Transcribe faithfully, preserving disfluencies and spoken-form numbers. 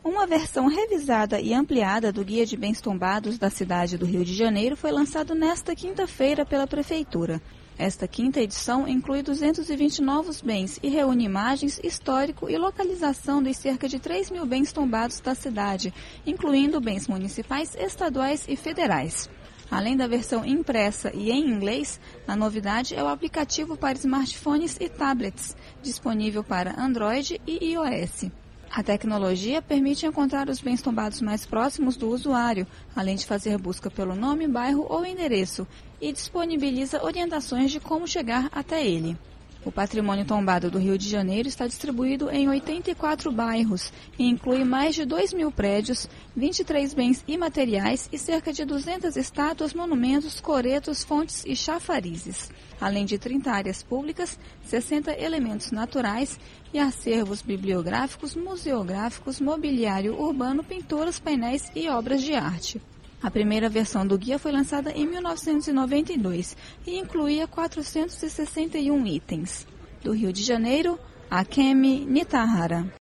Uma versão revisada e ampliada do Guia de Bens Tombados da cidade do Rio de Janeiro foi lançado nesta quinta-feira pela Prefeitura. Esta quinta edição inclui duzentos e vinte novos bens e reúne imagens, histórico e localização dos cerca de três mil bens tombados da cidade, incluindo bens municipais, estaduais e federais. Além da versão impressa e em inglês, a novidade é o aplicativo para smartphones e tablets, disponível para Android e iOS. A tecnologia permite encontrar os bens tombados mais próximos do usuário, além de fazer busca pelo nome, bairro ou endereço, e disponibiliza orientações de como chegar até ele. O patrimônio tombado do Rio de Janeiro está distribuído em oitenta e quatro bairros e inclui mais de dois mil prédios, vinte e três bens imateriais e cerca de duzentas estátuas, monumentos, coretos, fontes e chafarizes, além de trinta áreas públicas, sessenta elementos naturais e acervos bibliográficos, museográficos, mobiliário urbano, pinturas, painéis e obras de arte. A primeira versão do guia foi lançada em mil novecentos e noventa e dois e incluía quatrocentos e sessenta e um itens. Do Rio de Janeiro, Akemi Nitahara.